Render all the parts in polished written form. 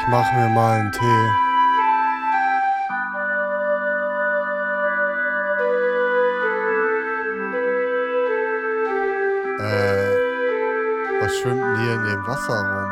mach mir mal einen Tee. Was schwimmt denn hier in dem Wasser rum?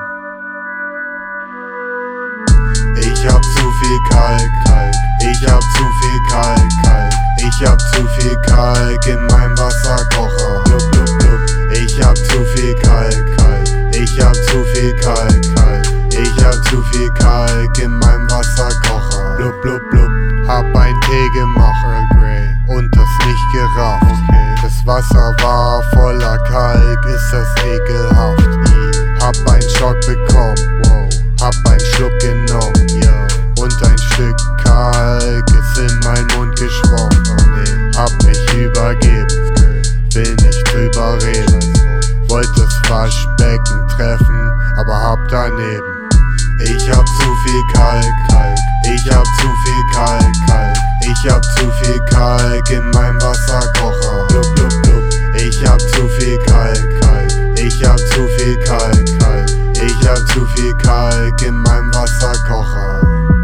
Ich hab zu viel Kalk, ich hab zu viel Kalk, ich hab zu viel Kalk in meinem Wasserkocher. Blub, blub, blub. Ich hab zu viel Kalk, ich hab zu viel Kalk, ich hab zu viel Kalk in meinem Wasserkocher. Blub, blub, blub. Hab ein Tee gemacht, Earl Grey, und das nicht gerafft. Okay. Das Wasser war voller Kalk, ist das ekelhaft. Hab einen Schock bekommen, wow. Hab einen Schluck genommen, yo. Und ein Stück Kalk ist in meinen Mund geschwommen. Oh nee. Hab mich übergeben, will nicht drüber reden. Wollte das Waschbecken treffen, aber hab daneben. Ich hab zu viel Kalk, ich hab zu viel Kalk, ich hab zu viel Kalk in meinem Wasserkocher. Blub, blub, blub. Ich hab zu viel Kalk, ich hab zu viel Kalk, ich hab zu viel Kalk in meinem Wasserkocher.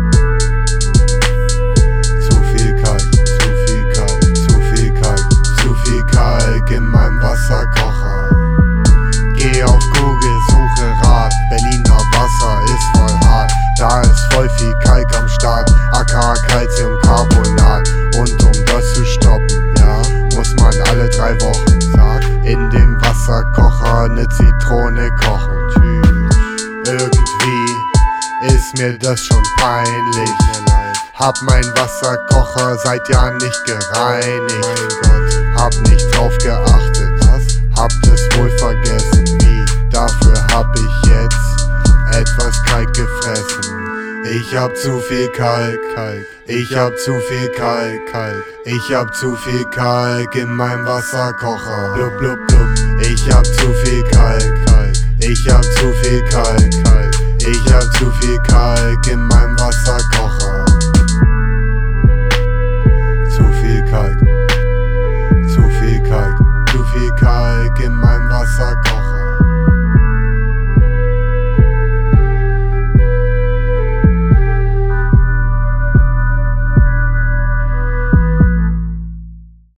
Zu viel Kalk, zu viel Kalk, zu viel Kalk, zu viel Kalk in meinem Wasserkocher. Geh auf Google, suche Rat, Berliner Wasser ist voll hart. Da ist voll viel Kalk am Start, aka Calciumcarbonat. Und um das zu stoppen, ja, muss man alle 3 Wochen, sag, in dem Wasserkocher ne Zitrone kochen. Tschüss. Irgendwie ist mir das schon peinlich. Hab mein Wasserkocher seit Jahren nicht gereinigt. Mein Gott, hab nicht drauf geachtet, hab das wohl vergessen. Wie? Dafür hab ich jetzt etwas Kalk gefressen. Ich hab zu viel Kalk, ich hab zu viel Kalk, ich hab zu viel Kalk in meinem Wasserkocher. Blub, blub, blub. Ich hab zu viel Kalk, ich hab zu viel Kalk, ich hab zu viel Kalk in meinem Wasserkocher.